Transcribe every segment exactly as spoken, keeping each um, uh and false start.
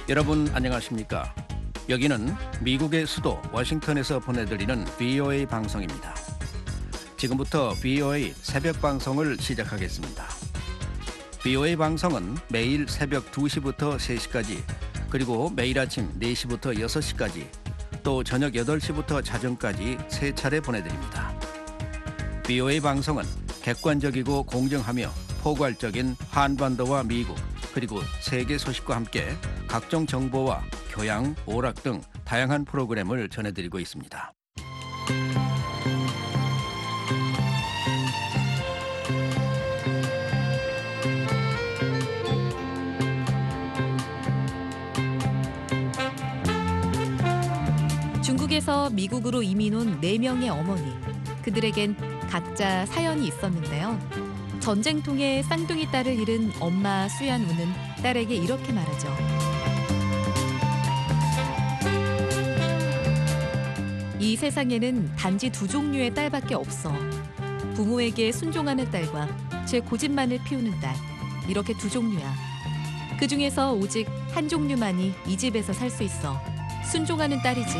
여러분 안녕하십니까? 여기는 미국의 수도 워싱턴에서 보내드리는 브이오에이 방송입니다. 지금부터 브이오에이 새벽 방송을 시작하겠습니다. 브이오에이 방송은 매일 새벽 두 시부터 세 시까지, 그리고 매일 아침 네 시부터 여섯 시까지, 또 저녁 여덟 시부터 자정까지 세 차례 보내드립니다. 브이오에이 방송은 객관적이고 공정하며 포괄적인 한반도와 미국, 그리고 세계 소식과 함께 각종 정보와 교양, 오락 등 다양한 프로그램을 전해드리고 있습니다. 중국에서 미국으로 이민 온 네 명의 어머니. 그들에겐 각자 사연이 있었는데요. 전쟁통에 쌍둥이 딸을 잃은 엄마 수얀우는 딸에게 이렇게 말하죠. 이 세상에는 단지 두 종류의 딸밖에 없어. 부모에게 순종하는 딸과 제 고집만을 피우는 딸. 이렇게 두 종류야. 그 중에서 오직 한 종류만이 이 집에서 살 수 있어. 순종하는 딸이지.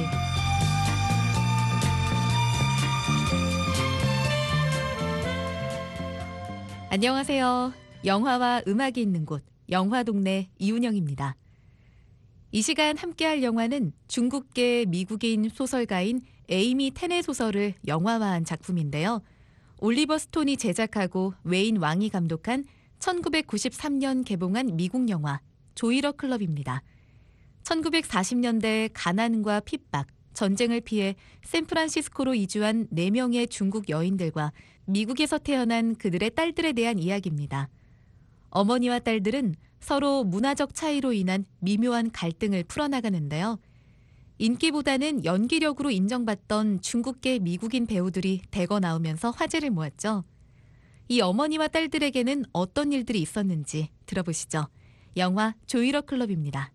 안녕하세요. 영화와 음악이 있는 곳, 영화동네 이운영입니다. 이 시간 함께할 영화는 중국계 미국인 소설가인 에이미 텐의 소설을 영화화한 작품인데요. 올리버 스톤이 제작하고 웨인 왕이 감독한 천구백구십삼 년 개봉한 미국 영화 조이러 클럽입니다. 천구백사십 년대 가난과 핍박, 전쟁을 피해 샌프란시스코로 이주한 네 명의 중국 여인들과 미국에서 태어난 그들의 딸들에 대한 이야기입니다. 어머니와 딸들은 서로 문화적 차이로 인한 미묘한 갈등을 풀어나가는데요. 인기보다는 연기력으로 인정받던 중국계 미국인 배우들이 대거 나오면서 화제를 모았죠. 이 어머니와 딸들에게는 어떤 일들이 있었는지 들어보시죠. 영화 조이러 클럽입니다.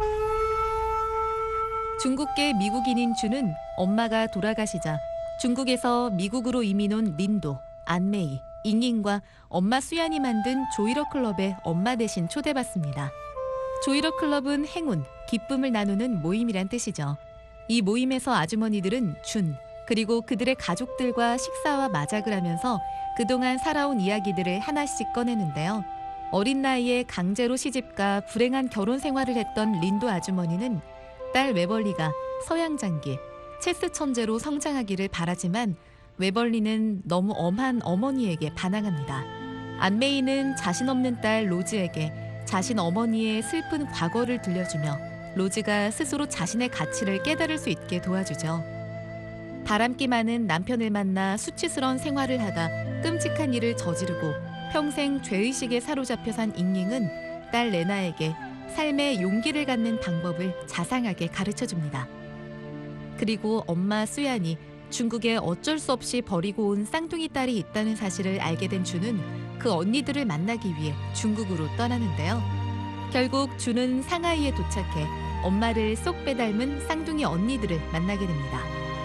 중국계 미국인인 준은 엄마가 돌아가시자 중국에서 미국으로 이민 온 린도, 안메이, 잉잉과 엄마 수얀이 만든 조이러 클럽에 엄마 대신 초대받습니다. 조이러 클럽은 행운, 기쁨을 나누는 모임이란 뜻이죠. 이 모임에서 아주머니들은 준, 그리고 그들의 가족들과 식사와 마작을 하면서 그동안 살아온 이야기들을 하나씩 꺼내는데요. 어린 나이에 강제로 시집가 불행한 결혼 생활을 했던 린도 아주머니는 딸 웨벌리가 서양 장기, 체스 천재로 성장하기를 바라지만 웨벌리는 너무 엄한 어머니에게 반항합니다. 안메이는 자신 없는 딸 로즈에게 자신 어머니의 슬픈 과거를 들려주며 로즈가 스스로 자신의 가치를 깨달을 수 있게 도와주죠. 바람기 많은 남편을 만나 수치스러운 생활을 하다 끔찍한 일을 저지르고 평생 죄의식에 사로잡혀 산 잉잉은 딸 레나에게 삶의 용기를 갖는 방법을 자상하게 가르쳐줍니다. 그리고 엄마 수얀이 중국에 어쩔 수 없이 버리고 온 쌍둥이 딸이 있다는 사실을 알게 된 준은 그 언니들을 만나기 위해 중국으로 떠나는데요. 결국 준은 상하이에 도착해 엄마를 쏙 빼닮은 쌍둥이 언니들을 만나게 됩니다.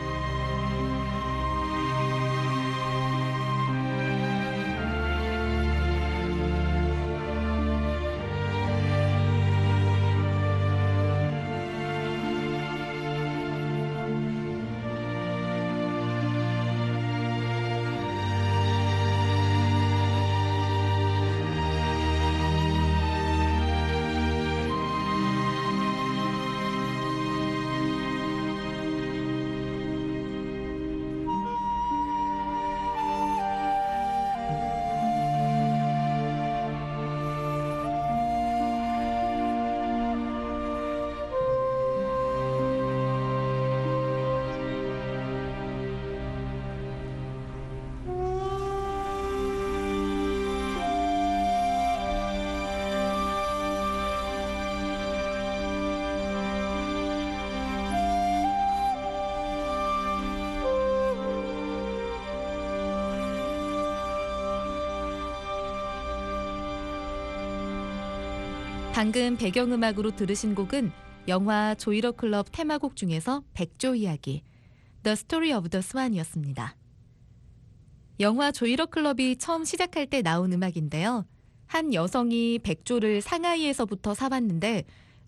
방금 배경음악으로 들으신 곡은 영화 조이러 클럽 테마곡 중에서 백조 이야기, The Story of the Swan이었습니다. 영화 조이러 클럽이 처음 시작할 때 나온 음악인데요. 한 여성이 백조를 상하이에서부터 사왔는데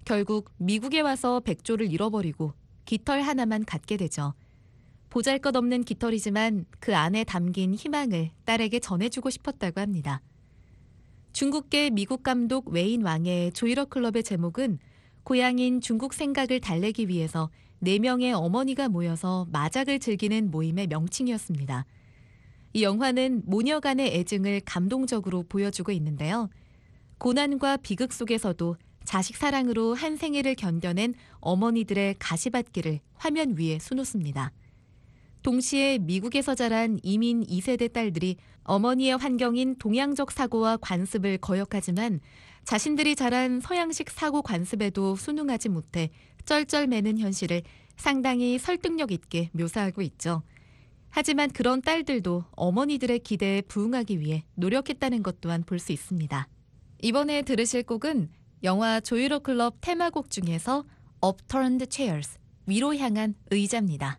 결국 미국에 와서 백조를 잃어버리고 깃털 하나만 갖게 되죠. 보잘것없는 깃털이지만 그 안에 담긴 희망을 딸에게 전해주고 싶었다고 합니다. 중국계 미국 감독 웨인 왕의 조이러 클럽의 제목은 고향인 중국 생각을 달래기 위해서 네 명의 어머니가 모여서 마작을 즐기는 모임의 명칭이었습니다. 이 영화는 모녀 간의 애증을 감동적으로 보여주고 있는데요. 고난과 비극 속에서도 자식 사랑으로 한 생애를 견뎌낸 어머니들의 가시밭길을 화면 위에 수놓습니다. 동시에 미국에서 자란 이민 이 세대 딸들이 어머니의 환경인 동양적 사고와 관습을 거역하지만 자신들이 자란 서양식 사고 관습에도 순응하지 못해 쩔쩔매는 현실을 상당히 설득력 있게 묘사하고 있죠. 하지만 그런 딸들도 어머니들의 기대에 부응하기 위해 노력했다는 것 또한 볼 수 있습니다. 이번에 들으실 곡은 영화 조이러 클럽 테마곡 중에서 Upturned Chairs, 위로 향한 의자입니다.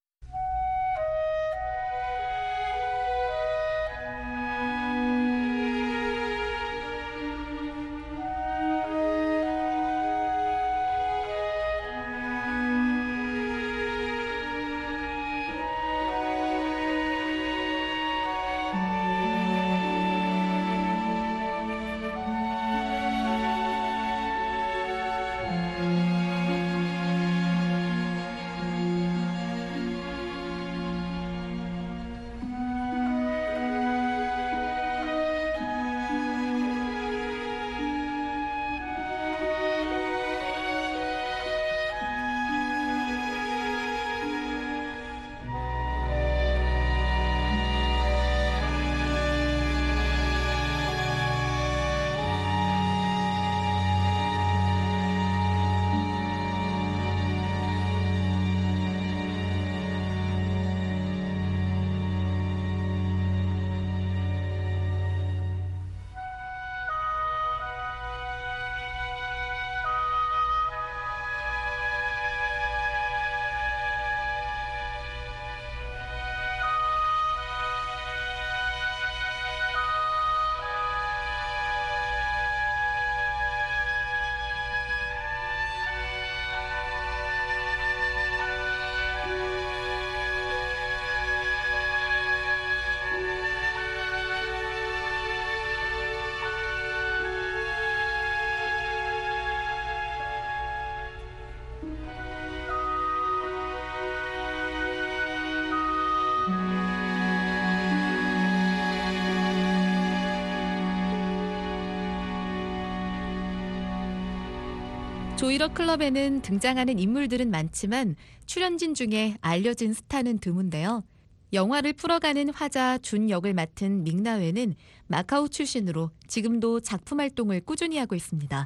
조이러 클럽에는 등장하는 인물들은 많지만 출연진 중에 알려진 스타는 드문데요. 영화를 풀어가는 화자 준 역을 맡은 믹나웨는 마카오 출신으로 지금도 작품 활동을 꾸준히 하고 있습니다.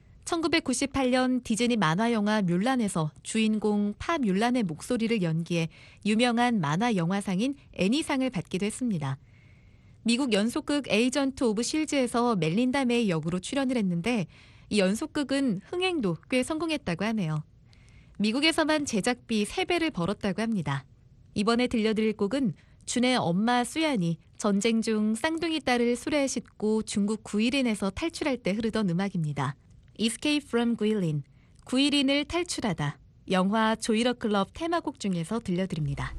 천구백구십팔 년 디즈니 만화영화 뮬란에서 주인공 파 뮬란의 목소리를 연기해 유명한 만화 영화상인 애니상을 받기도 했습니다. 미국 연속극 에이전트 오브 실즈에서 멜린다 메이 역으로 출연을 했는데 이 연속극은 흥행도 꽤 성공했다고 하네요. 미국에서만 제작비 세 배를 벌었다고 합니다. 이번에 들려드릴 곡은 준의 엄마 수얀이 전쟁 중 쌍둥이 딸을 수레에 싣고 중국 구일인에서 탈출할 때 흐르던 음악입니다. Escape from 구일인, 구일인을 탈출하다. 영화 조이러 클럽 테마곡 중에서 들려드립니다.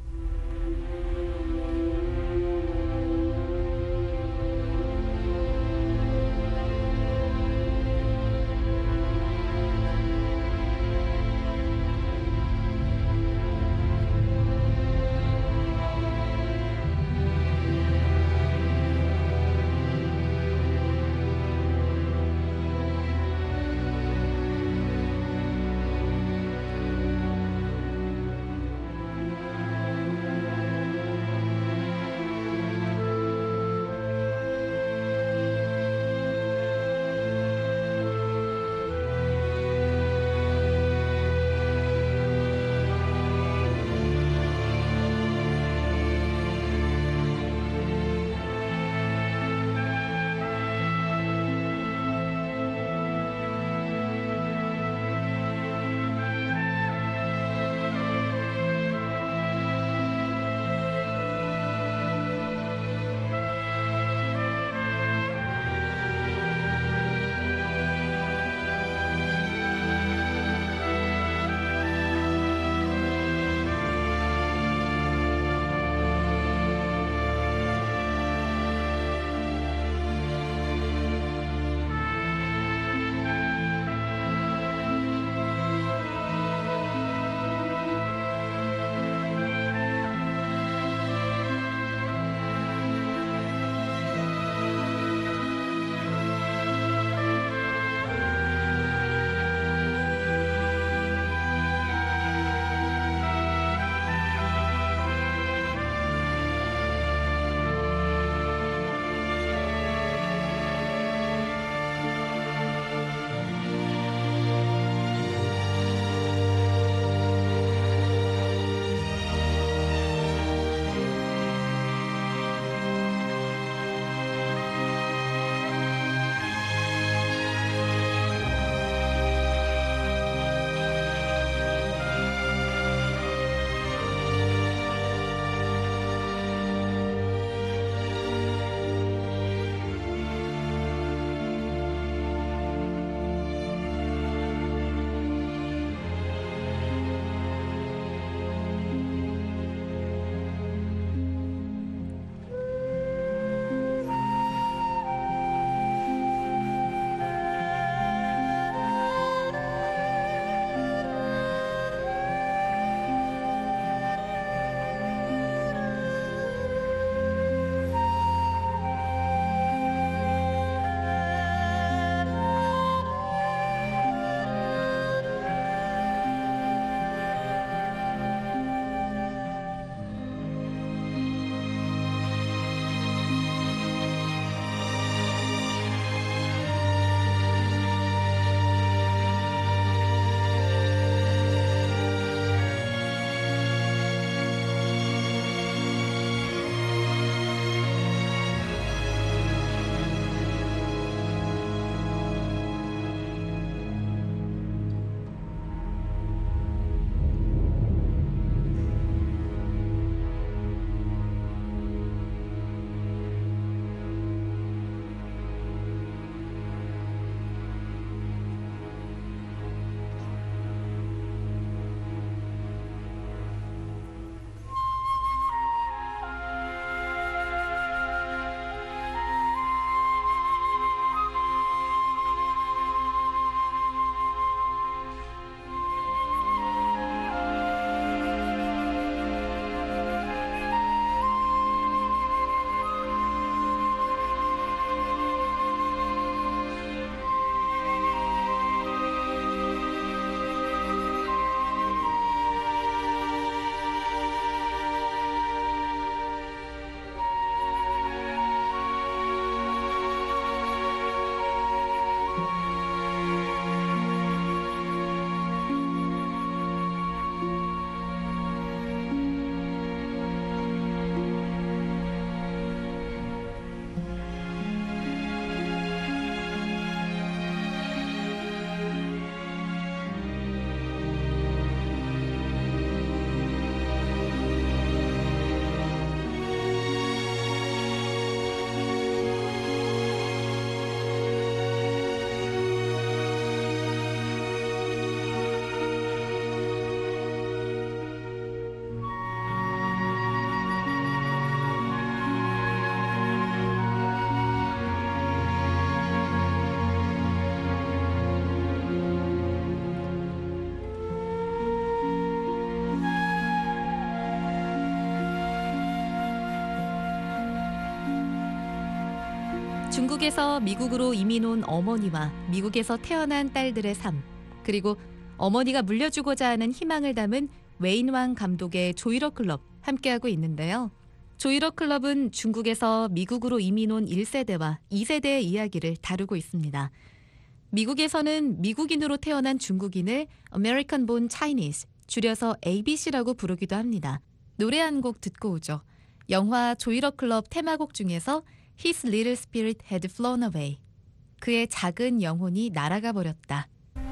중국에서 미국으로 이민 온 어머니와 미국에서 태어난 딸들의 삶, 그리고 어머니가 물려주고자 하는 희망을 담은 웨인왕 감독의 조이러 클럽 함께하고 있는데요. 조이러 클럽은 중국에서 미국으로 이민 온 일 세대와 이 세대의 이야기를 다루고 있습니다. 미국에서는 미국인으로 태어난 중국인을 American Born Chinese, 줄여서 에이비씨라고 부르기도 합니다. 노래 한 곡 듣고 오죠. 영화 조이러 클럽 테마곡 중에서 His little spirit had flown away. 그의 작은 영혼이 날아가 버렸다.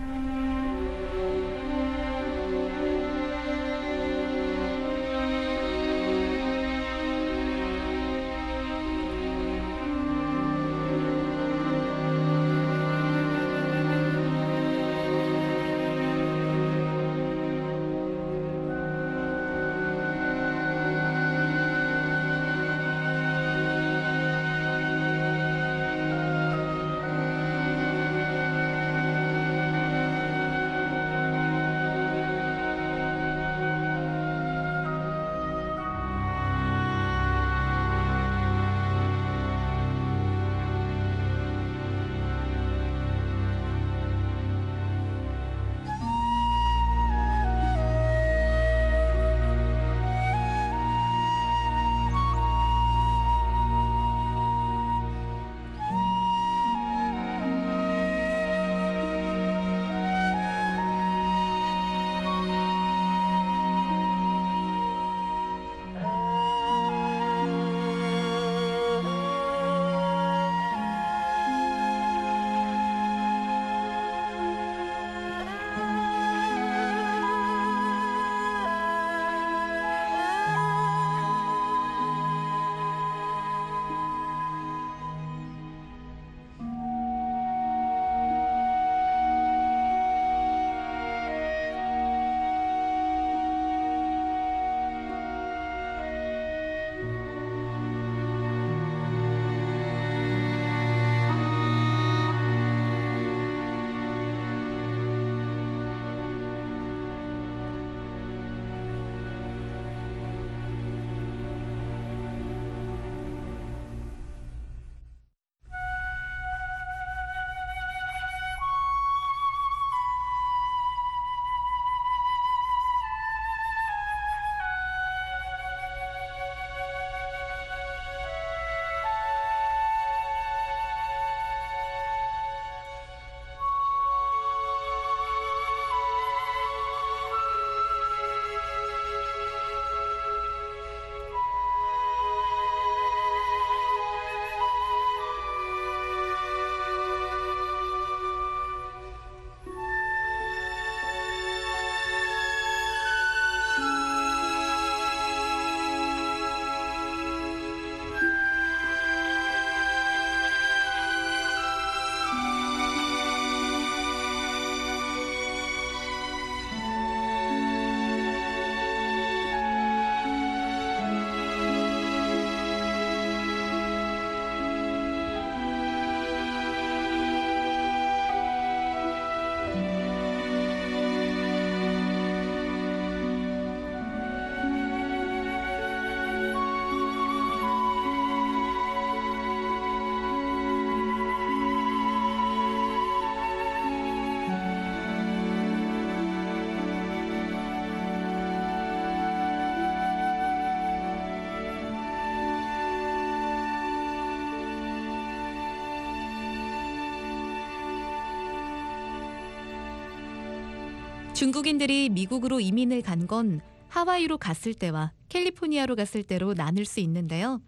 중국인들이 미국으로 이민을 간 건 하와이로 갔을 때와 캘리포니아로 갔을 때로 나눌 수 있는데요.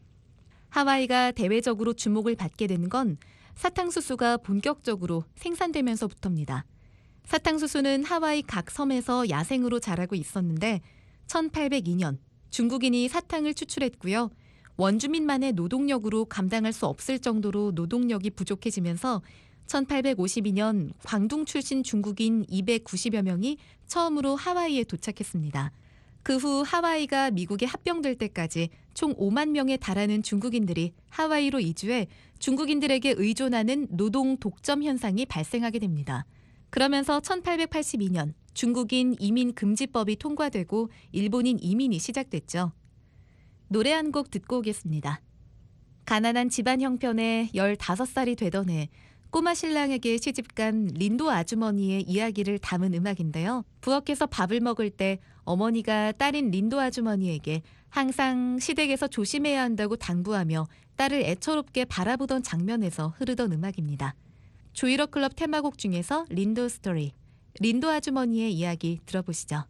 하와이가 대외적으로 주목을 받게 된 건 사탕수수가 본격적으로 생산되면서부터입니다. 사탕수수는 하와이 각 섬에서 야생으로 자라고 있었는데 천팔백이 년 중국인이 사탕을 추출했고요. 원주민만의 노동력으로 감당할 수 없을 정도로 노동력이 부족해지면서 천팔백오십이 년 광둥 출신 중국인 이백구십여 명이 처음으로 하와이에 도착했습니다. 그 후 하와이가 미국에 합병될 때까지 총 오만 명에 달하는 중국인들이 하와이로 이주해 중국인들에게 의존하는 노동 독점 현상이 발생하게 됩니다. 그러면서 천팔백팔십이 년 중국인 이민 금지법이 통과되고 일본인 이민이 시작됐죠. 노래 한 곡 듣고 오겠습니다. 가난한 집안 형편에 열다섯 살이 되던 해 꼬마 신랑에게 시집간 린도 아주머니의 이야기를 담은 음악인데요. 부엌에서 밥을 먹을 때 어머니가 딸인 린도 아주머니에게 항상 시댁에서 조심해야 한다고 당부하며 딸을 애처롭게 바라보던 장면에서 흐르던 음악입니다. 조이러 클럽 테마곡 중에서 린도 스토리, 린도 아주머니의 이야기 들어보시죠.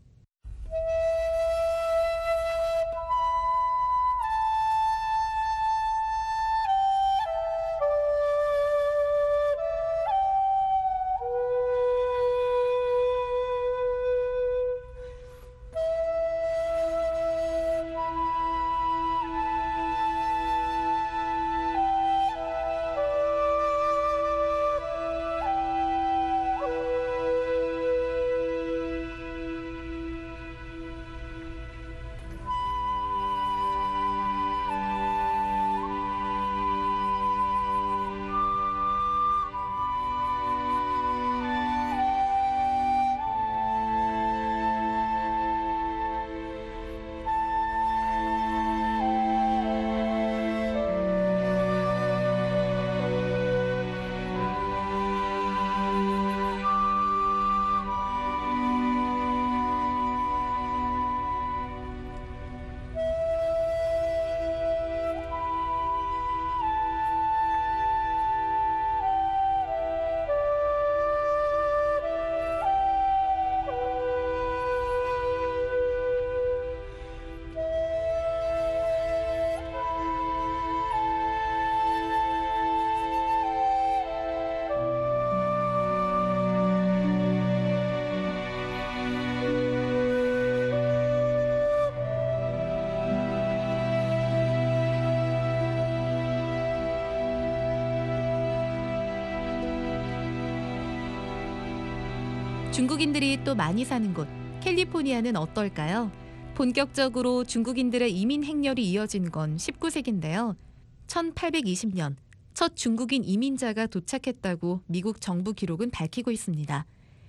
중국인들이 또 많이 사는 곳 캘리포니아는 어떨까요? 본격적으로 중국인들의 이민 행렬이 이어진 건 십구 세기인데요. 천팔백이십 년 첫 중국인 이민자가 도착했다고 미국 정부 기록은 밝히고 있습니다.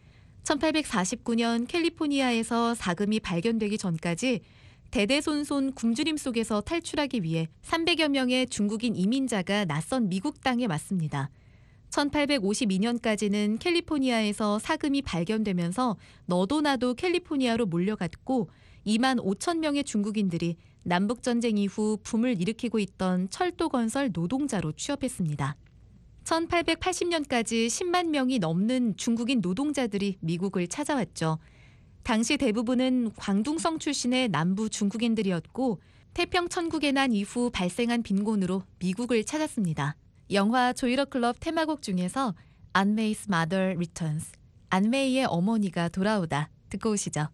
천팔백사십구 년 캘리포니아에서 사금이 발견되기 전까지 대대손손 굶주림 속에서 탈출하기 위해 삼백여 명의 중국인 이민자가 낯선 미국 땅에 왔습니다. 천팔백오십이 년까지는 캘리포니아에서 사금이 발견되면서 너도 나도 캘리포니아로 몰려갔고 이만 오천 명의 중국인들이 남북전쟁 이후 붐을 일으키고 있던 철도 건설 노동자로 취업했습니다. 천팔백팔십 년까지 십만 명이 넘는 중국인 노동자들이 미국을 찾아왔죠. 당시 대부분은 광둥성 출신의 남부 중국인들이었고 태평천국의 난 이후 발생한 빈곤으로 미국을 찾았습니다. 영화 조이러 클럽 테마곡 중에서 안메이's Mother Returns, 안메이의 어머니가 돌아오다 듣고 오시죠.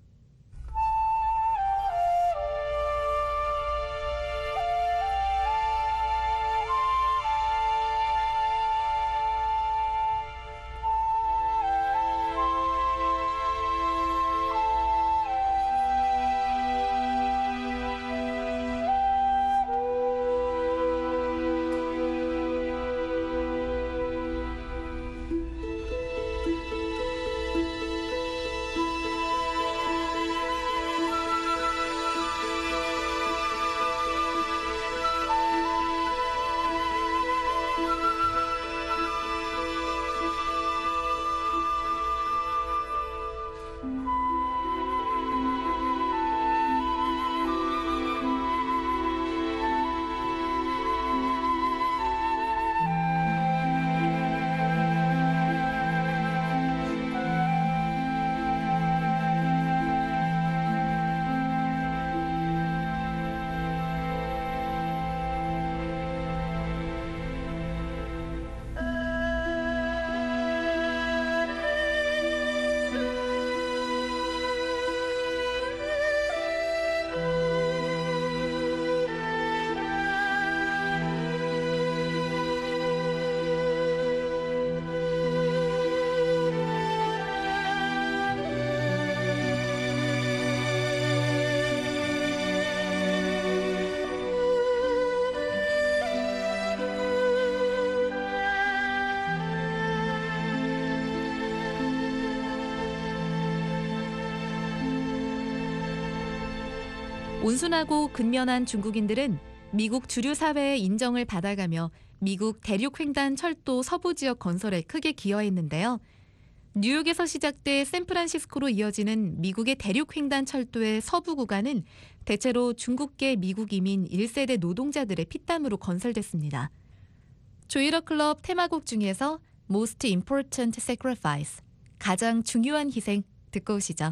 온순하고 근면한 중국인들은 미국 주류 사회의 인정을 받아가며 미국 대륙횡단 철도 서부 지역 건설에 크게 기여했는데요. 뉴욕에서 시작돼 샌프란시스코로 이어지는 미국의 대륙횡단 철도의 서부 구간은 대체로 중국계 미국 이민 일 세대 노동자들의 피땀으로 건설됐습니다. 조이러 클럽 테마곡 중에서 Most Important Sacrifice, 가장 중요한 희생 듣고 오시죠.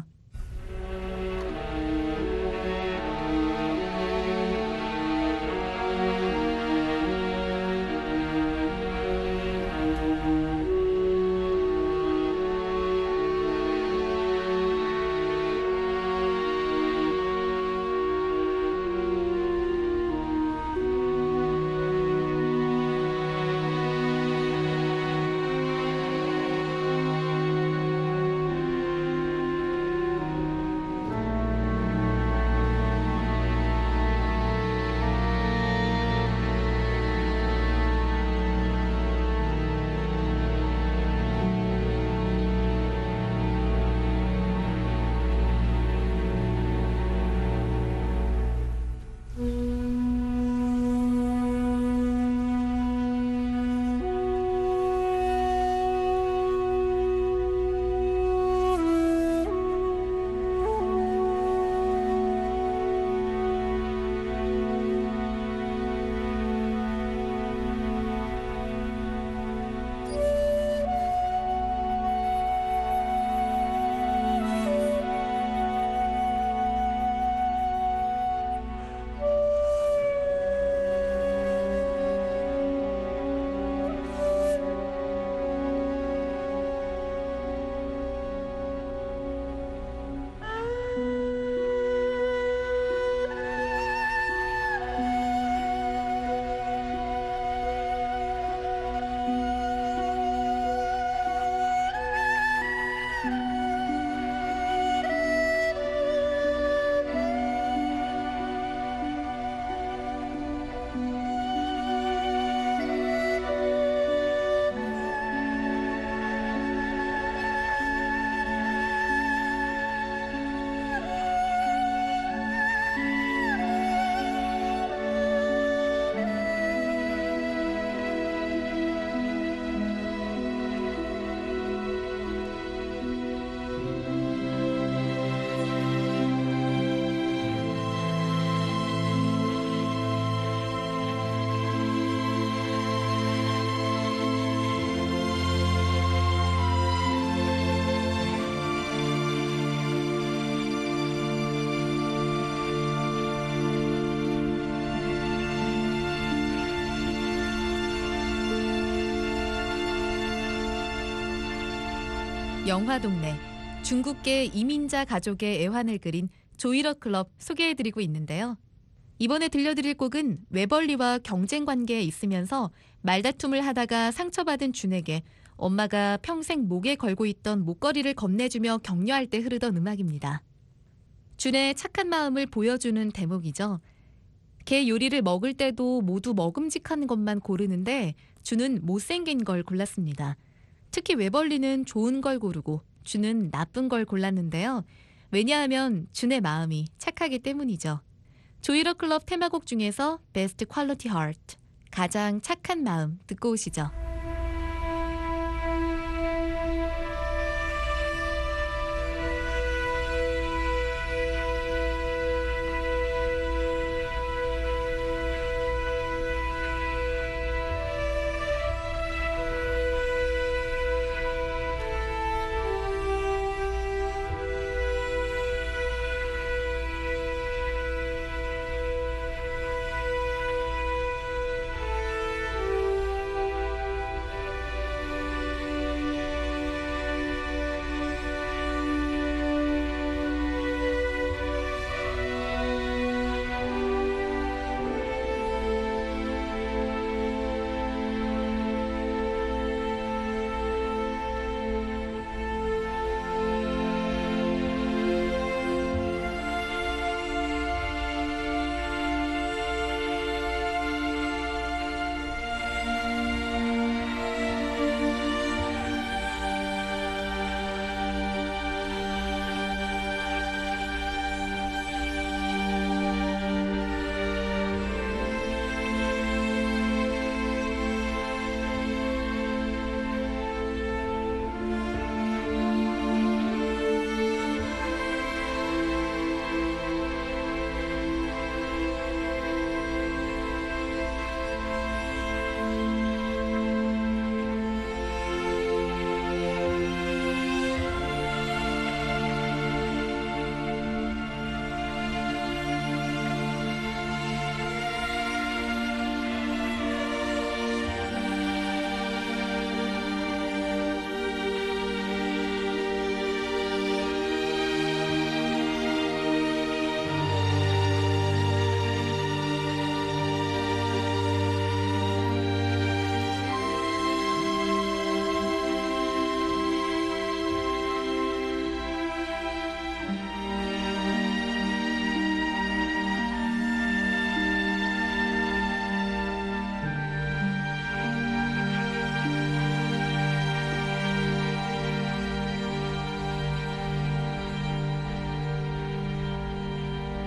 영화동네, 중국계 이민자 가족의 애환을 그린 조이러 클럽 소개해드리고 있는데요. 이번에 들려드릴 곡은 웨벌리와 경쟁 관계에 있으면서 말다툼을 하다가 상처받은 준에게 엄마가 평생 목에 걸고 있던 목걸이를 건네주며 격려할 때 흐르던 음악입니다. 준의 착한 마음을 보여주는 대목이죠. 개 요리를 먹을 때도 모두 먹음직한 것만 고르는데 준은 못생긴 걸 골랐습니다. 특히 웨벌리는 좋은 걸 고르고 준은 나쁜 걸 골랐는데요. 왜냐하면 준의 마음이 착하기 때문이죠. 조이러 클럽 테마곡 중에서 Best Quality Heart, 가장 착한 마음 듣고 오시죠.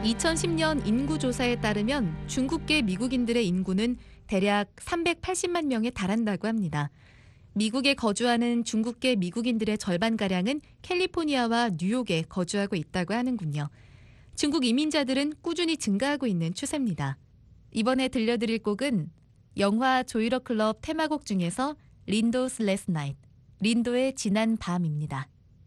이천십 년 인구조사에 따르면 중국계 미국인들의 인구는 대략 삼백팔십만 명에 달한다고 합니다. 미국에 거주하는 중국계 미국인들의 절반가량은 캘리포니아와 뉴욕에 거주하고 있다고 하는군요. 중국 이민자들은 꾸준히 증가하고 있는 추세입니다. 이번에 들려드릴 곡은 영화 조이러 클럽 테마곡 중에서 린도's Last Night, 린도의 지난 밤입니다.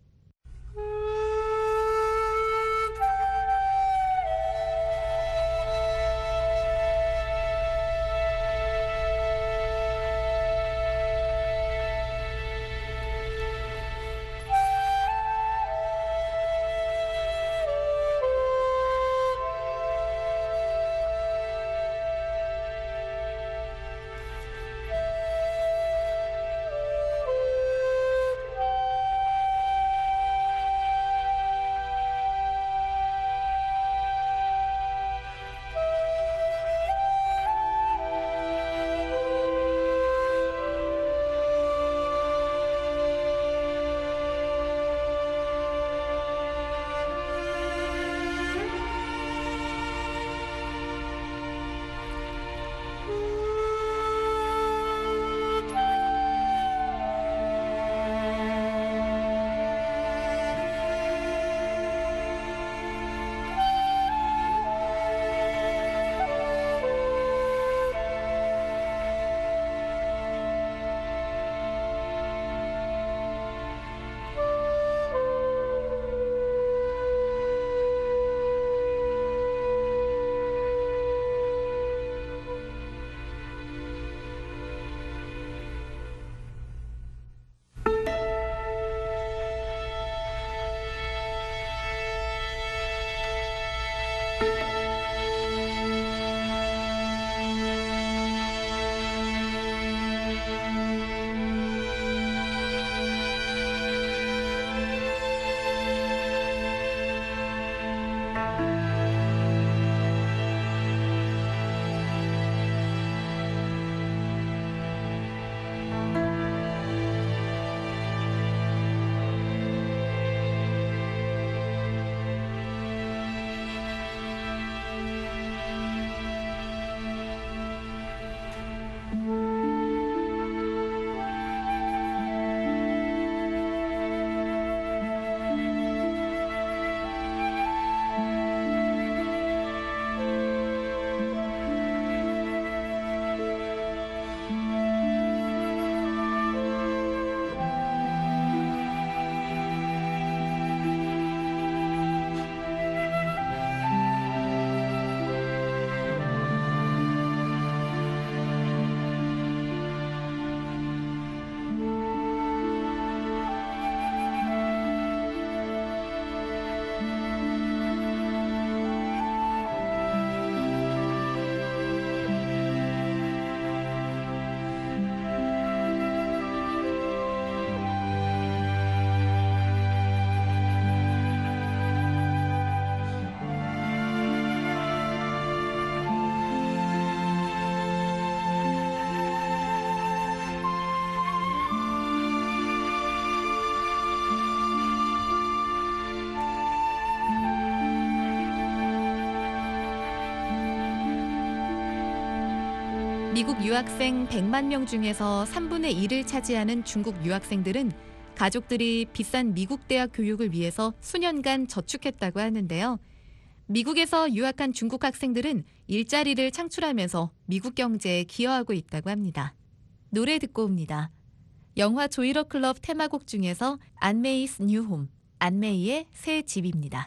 미국 유학생 백만 명 중에서 삼분의 일을 차지하는 중국 유학생들은 가족들이 비싼 미국 대학 교육을 위해서 수년간 저축했다고 하는데요. 미국에서 유학한 중국 학생들은 일자리를 창출하면서 미국 경제에 기여하고 있다고 합니다. 노래 듣고 옵니다. 영화 조이러 클럽 테마곡 중에서 안메이's New Home, 안메이의 새 집입니다.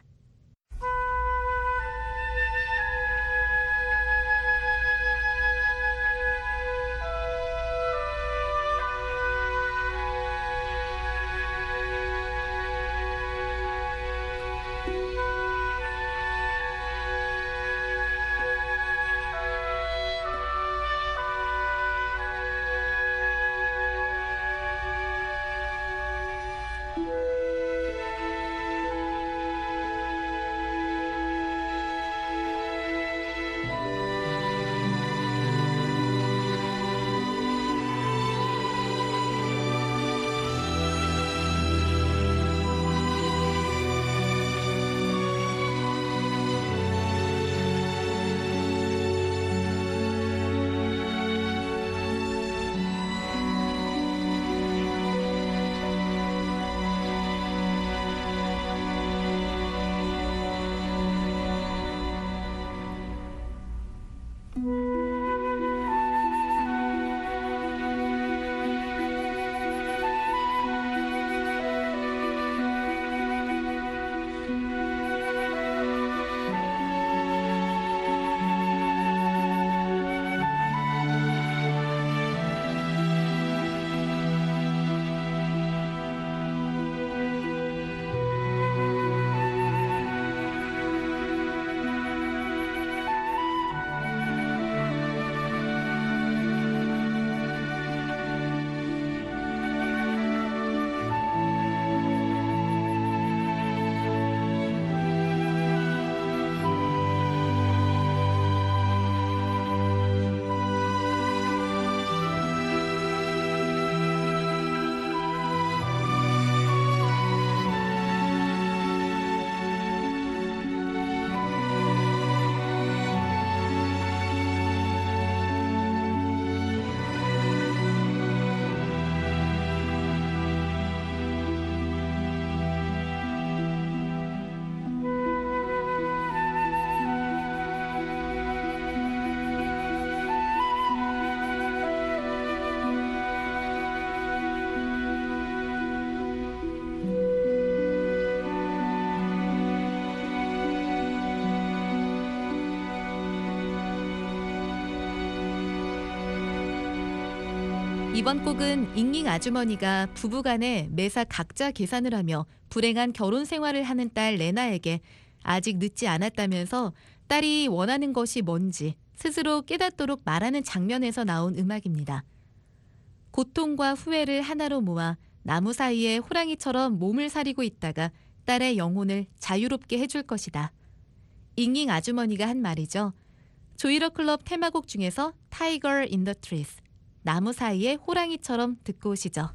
이번 곡은 잉잉 아주머니가 부부간에 매사 각자 계산을 하며 불행한 결혼 생활을 하는 딸 레나에게 아직 늦지 않았다면서 딸이 원하는 것이 뭔지 스스로 깨닫도록 말하는 장면에서 나온 음악입니다. 고통과 후회를 하나로 모아 나무 사이에 호랑이처럼 몸을 사리고 있다가 딸의 영혼을 자유롭게 해줄 것이다. 잉잉 아주머니가 한 말이죠. 조이러 클럽 테마곡 중에서 Tiger in the Trees, 나무 사이에 호랑이처럼 듣고 오시죠.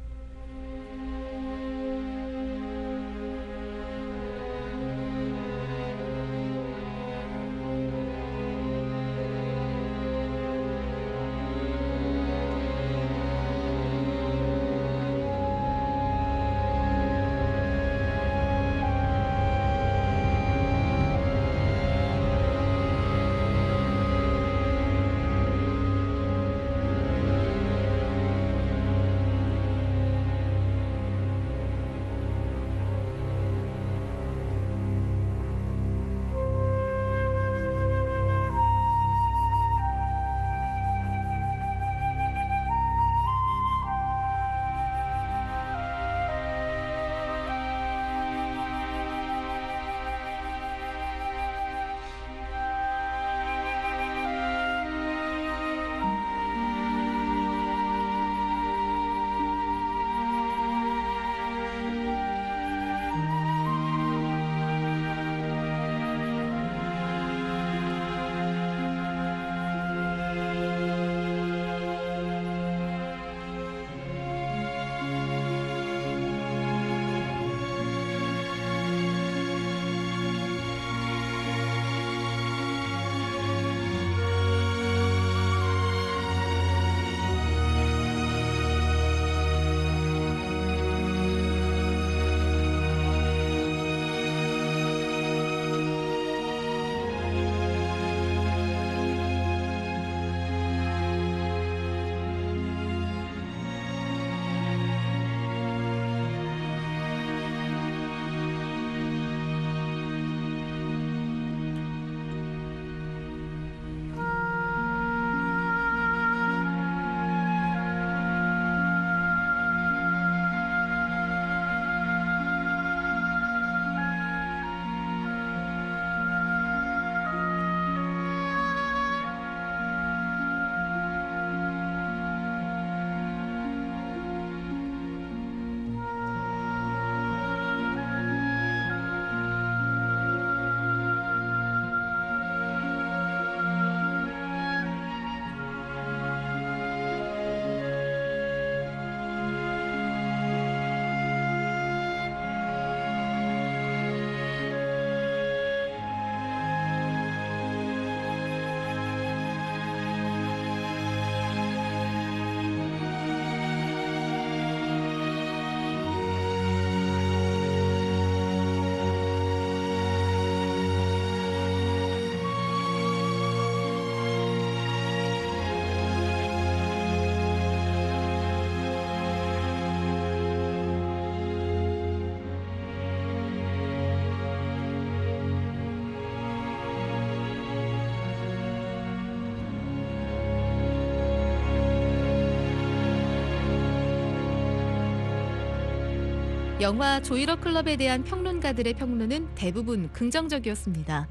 영화 조이러 클럽에 대한 평론가들의 평론은 대부분 긍정적이었습니다.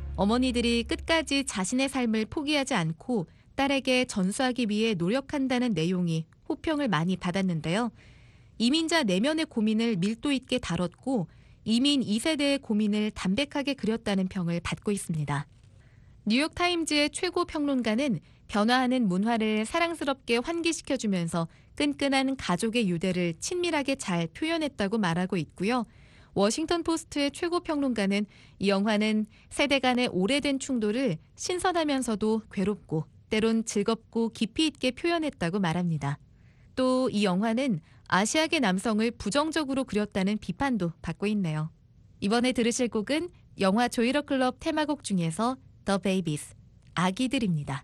어머니들이 끝까지 자신의 삶을 포기하지 않고 딸에게 전수하기 위해 노력한다는 내용이 호평을 많이 받았는데요. 이민자 내면의 고민을 밀도 있게 다뤘고 이민 이 세대의 고민을 담백하게 그렸다는 평을 받고 있습니다. 뉴욕타임즈의 최고 평론가는 변화하는 문화를 사랑스럽게 환기시켜주면서 끈끈한 가족의 유대를 친밀하게 잘 표현했다고 말하고 있고요. 워싱턴 포스트의 최고 평론가는 이 영화는 세대 간의 오래된 충돌을 신선하면서도 괴롭고 때론 즐겁고 깊이 있게 표현했다고 말합니다. 또 이 영화는 아시아계 남성을 부정적으로 그렸다는 비판도 받고 있네요. 이번에 들으실 곡은 영화 조이러 클럽 테마곡 중에서 The Babies, 아기들입니다.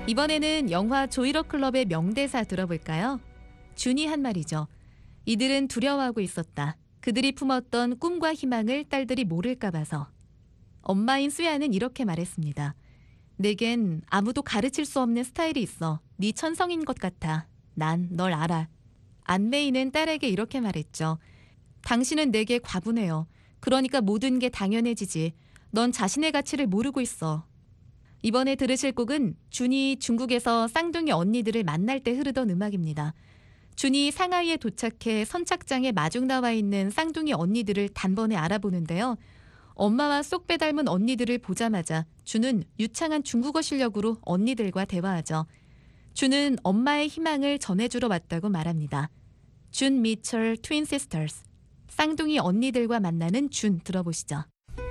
이번에는 영화 조이러 클럽의 명대사 들어볼까요? 준이 한 말이죠. 이들은 두려워하고 있었다. 그들이 품었던 꿈과 희망을 딸들이 모를까 봐서. 엄마인 수야는 이렇게 말했습니다. 내겐 아무도 가르칠 수 없는 스타일이 있어. 네 천성인 것 같아. 난 널 알아. 안메이는 딸에게 이렇게 말했죠. 당신은 내게 과분해요. 그러니까 모든 게 당연해지지. 넌 자신의 가치를 모르고 있어. 이번에 들으실 곡은 준이 중국에서 쌍둥이 언니들을 만날 때 흐르던 음악입니다. 준이 상하이에 도착해 선착장에 마중 나와 있는 쌍둥이 언니들을 단번에 알아보는데요. 엄마와 쏙 빼닮은 언니들을 보자마자 준은 유창한 중국어 실력으로 언니들과 대화하죠. 준은 엄마의 희망을 전해주러 왔다고 말합니다. 준 미철 트윈 시스터스. 쌍둥이 언니들과 만나는 준 들어보시죠.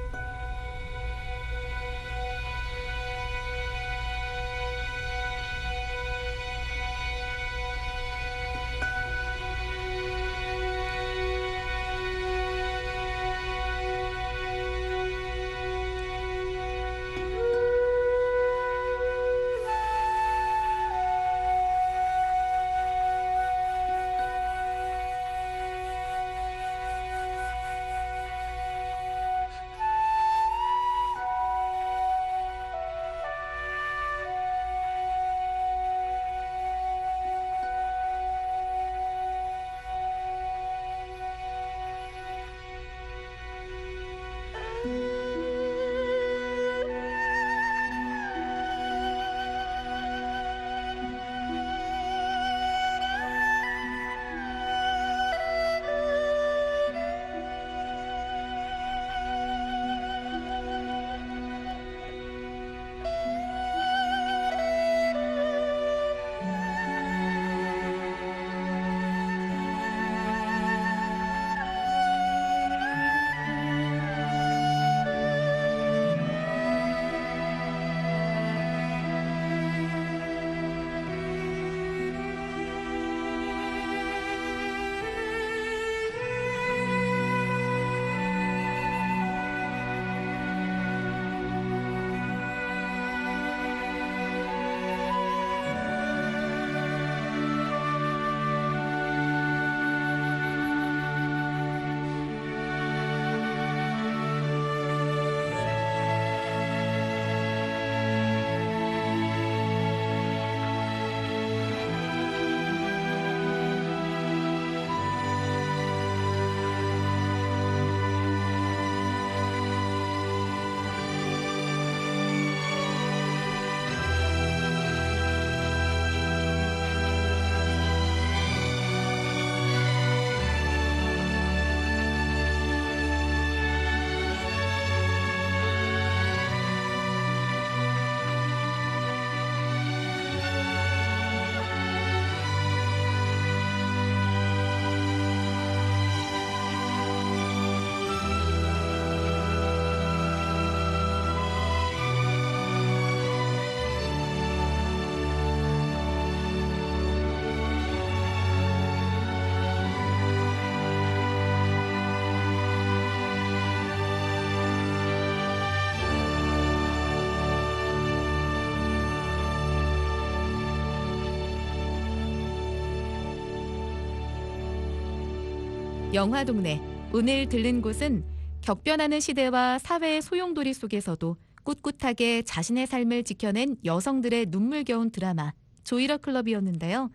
영화동네. 오늘 들른 곳은 격변하는 시대와 사회의 소용돌이 속에서도 꿋꿋하게 자신의 삶을 지켜낸 여성들의 눈물겨운 드라마 조이러 클럽이었는데요.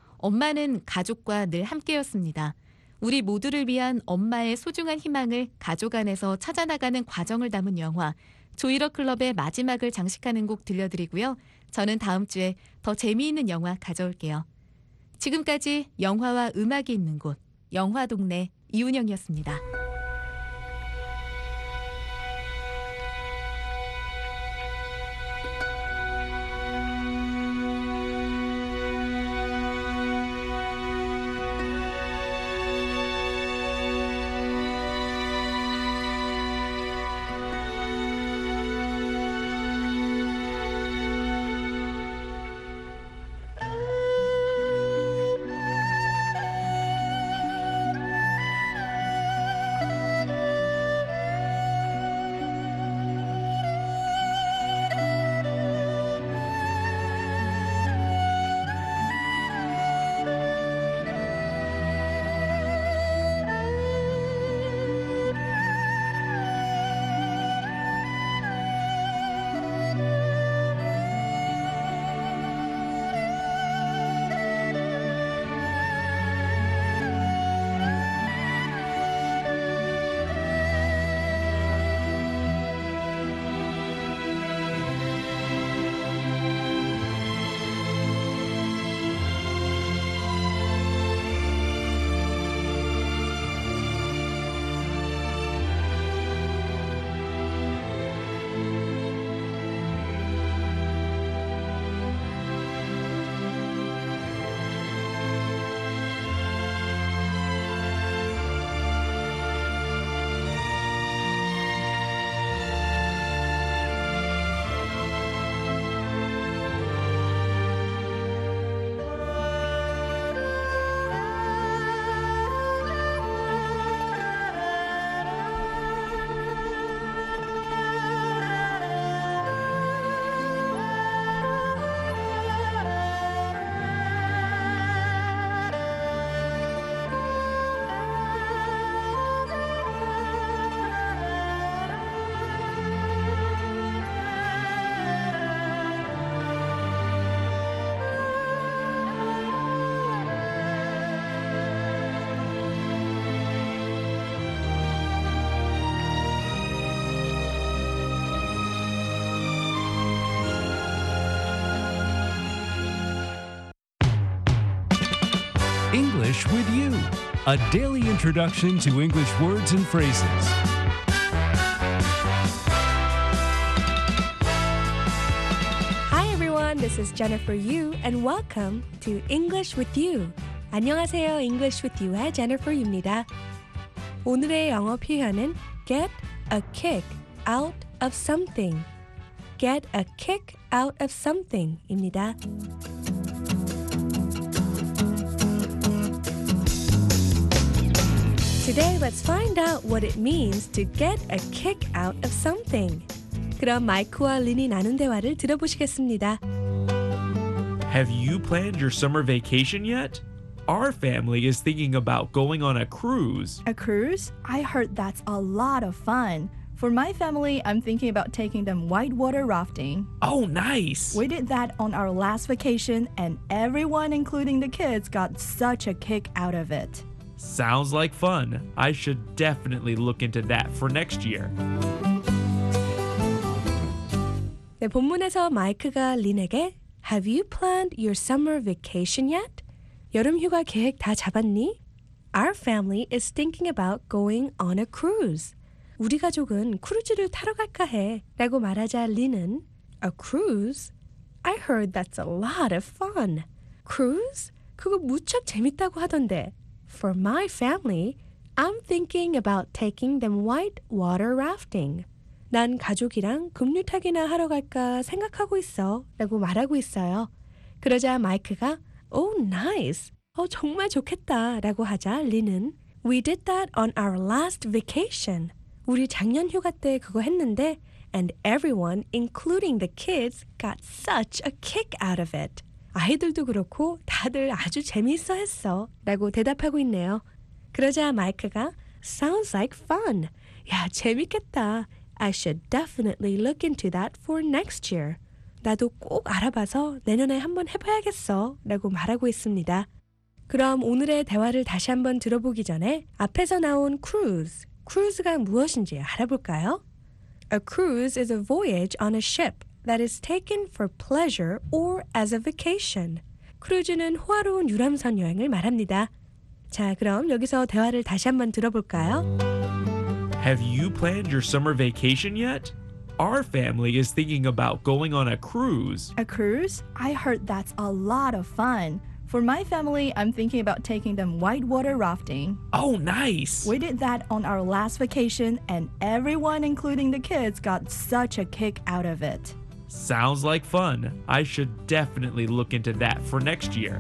엄마는 가족과 늘 함께였습니다. 우리 모두를 위한 엄마의 소중한 희망을 가족 안에서 찾아나가는 과정을 담은 영화 조이러 클럽의 마지막을 장식하는 곡 들려드리고요. 저는 다음 주에 더 재미있는 영화 가져올게요. 지금까지 영화와 음악이 있는 곳 영화동네 이운영이었습니다. English with You, a daily introduction to English words and phrases. Hi everyone, this is Jennifer Yu and welcome to English with You. 안녕하세요, English with You의 Jennifer입니다. 오늘의 영어 표현은 get a kick out of something. Get a kick out of something입니다. Today, let's find out what it means to get a kick out of something. 그럼 마이크와 린이 나눈 대화를 들어보시겠습니다. Have you planned your summer vacation yet? Our family is thinking about going on a cruise. A cruise? I heard that's a lot of fun. For my family, I'm thinking about taking them whitewater rafting. Oh, nice! We did that on our last vacation, and everyone, including the kids, got such a kick out of it. Sounds like fun. I should definitely look into that for next year. 네, 본문에서 마이크가 린에게 Have you planned your summer vacation yet? 여름 휴가 계획 다 잡았니? Our family is thinking about going on a cruise. 우리 가족은 크루즈를 타러 갈까 해 라고 말하자 린은 A cruise? I heard that's a lot of fun. Cruise? 그거 무척 재밌다고 하던데. For my family, I'm thinking about taking them whitewater rafting. 난 가족이랑 급류타기나 하러 갈까 생각하고 있어 라고 말하고 있어요. 그러자 마이크가 Oh, nice. 어, 정말 좋겠다 라고 하자 린은 We did that on our last vacation. 우리 작년 휴가 때 그거 했는데 And everyone, including the kids, got such a kick out of it. 아이들도 그렇고 다들 아주 재미있어 했어 라고 대답하고 있네요. 그러자 마이크가 Sounds like fun. 야, 재밌겠다. I should definitely look into that for next year. 나도 꼭 알아봐서 내년에 한번 해봐야겠어 라고 말하고 있습니다. 그럼 오늘의 대화를 다시 한번 들어보기 전에 앞에서 나온 cruise, cruise가 무엇인지 알아볼까요? A cruise is a voyage on a ship that is taken for pleasure or as a vacation. 크루즈는 호화로운 유람선 여행을 말합니다. 자, 그럼 여기서 대화를 다시 한번 들어볼까요? Have you planned your summer vacation yet? Our family is thinking about going on a cruise. A cruise? I heard that's a lot of fun. For my family, I'm thinking about taking them whitewater rafting. Oh, nice! We did that on our last vacation, and everyone, including the kids, got such a kick out of it. Sounds like fun. I should definitely look into that for next year.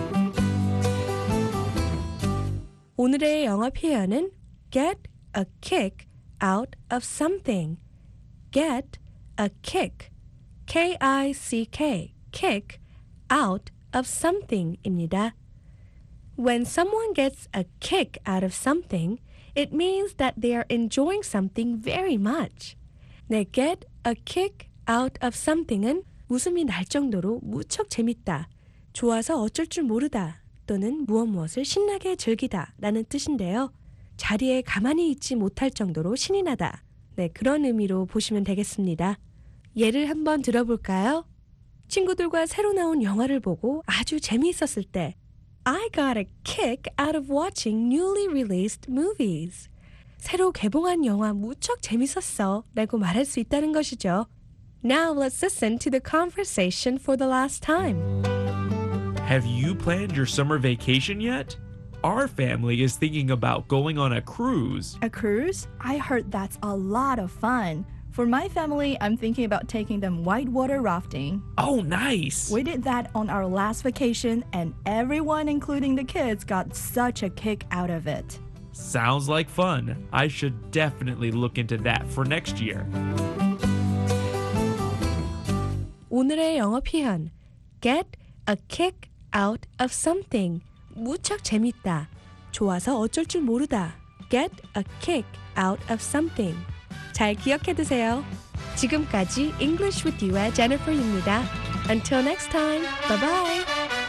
오늘의 영어 표현은 get a kick out of something. Get a kick, K I C K, kick, out of something입니다. When someone gets a kick out of something, it means that they are enjoying something very much. 네, get a kick out of something은 웃음이 날 정도로 무척 재밌다, 좋아서 어쩔 줄 모르다 또는 무엇 무엇을 신나게 즐기다 라는 뜻인데요. 자리에 가만히 있지 못할 정도로 신이 나다. 네, 그런 의미로 보시면 되겠습니다. 예를 한번 들어볼까요? 친구들과 새로 나온 영화를 보고 아주 재미있었을 때 I got a kick out of watching newly released movies. 새로 개봉한 영화 무척 재밌었어 라고 말할 수 있다는 것이죠. Now let's listen to the conversation for the last time. Have you planned your summer vacation yet? Our family is thinking about going on a cruise. A cruise? I heard that's a lot of fun. For my family, I'm thinking about taking them whitewater rafting. Oh, nice! We did that on our last vacation, and everyone, including the kids, got such a kick out of it. Sounds like fun. I should definitely look into that for next year. 오늘의 영어 표현 get a kick out of something. 무척 재밌다, 좋아서 어쩔 줄 모르다. Get a kick out of something. 잘 기억해두세요. 지금까지 English with You의 Jennifer입니다. Until next time, bye bye.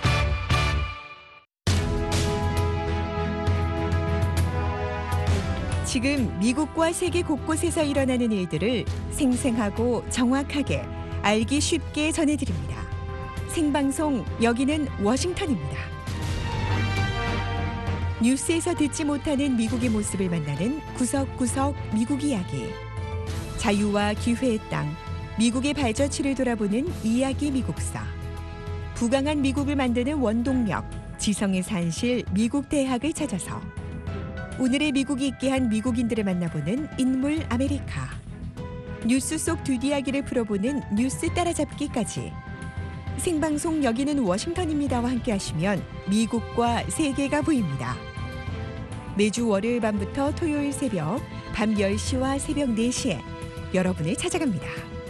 지금 미국과 세계 곳곳에서 일어나는 일들을 생생하고 정확하게 알기 쉽게 전해드립니다. 생방송 여기는 워싱턴입니다. 뉴스에서 듣지 못하는 미국의 모습을 만나는 구석구석 미국 이야기. 자유와 기회의 땅, 미국의 발자취를 돌아보는 이야기 미국사. 부강한 미국을 만드는 원동력, 지성의 산실 미국 대학을 찾아서 오늘의 미국이 있게 한 미국인들을 만나보는 인물 아메리카. 뉴스 속 뒷이야기를 풀어보는 뉴스 따라잡기까지. 생방송 여기는 워싱턴입니다와 함께 하시면 미국과 세계가 보입니다. 매주 월요일 밤부터 토요일 새벽 밤 열 시와 새벽 네 시에 여러분을 찾아갑니다.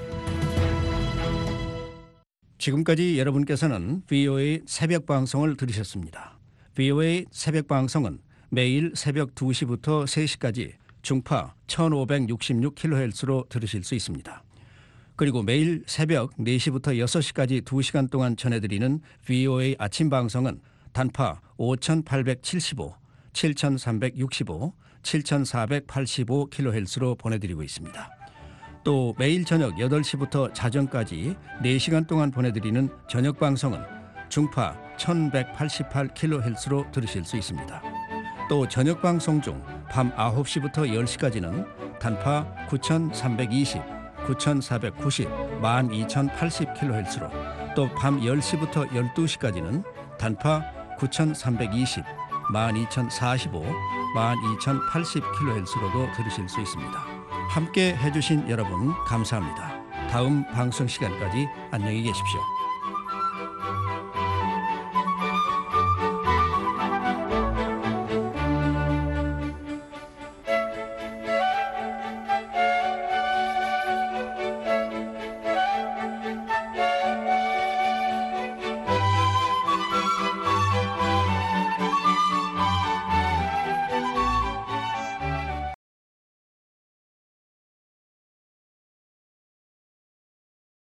지금까지 여러분께서는 브이오에이 새벽 방송을 들으셨습니다. 브이오에이 새벽 방송은 매일 새벽 두 시부터 세 시까지 중파 천오백육십육 킬로헤르츠로 들으실 수 있습니다. 그리고 매일 새벽 네 시부터 여섯 시까지 두 시간 동안 전해드리는 브이오에이 아침 방송은 단파 오천팔백칠십오, 칠천삼백육십오, 칠천사백팔십오 킬로헤르츠로 보내드리고 있습니다. 또 매일 저녁 여덟 시부터 자정까지 네 시간 동안 보내드리는 저녁 방송은 중파 천백팔십팔 킬로헤르츠로 들으실 수 있습니다. 또 저녁 방송 중 밤 아홉 시부터 열 시까지는 단파 구천삼백이십, 구천사백구십, 만 이천팔십 킬로헤르츠로 또 밤 열 시부터 열두 시까지는 단파 구천삼백이십, 만 이천사십오, 만 이천팔십 킬로헤르츠로도 들으실 수 있습니다. 함께 해주신 여러분 감사합니다. 다음 방송 시간까지 안녕히 계십시오.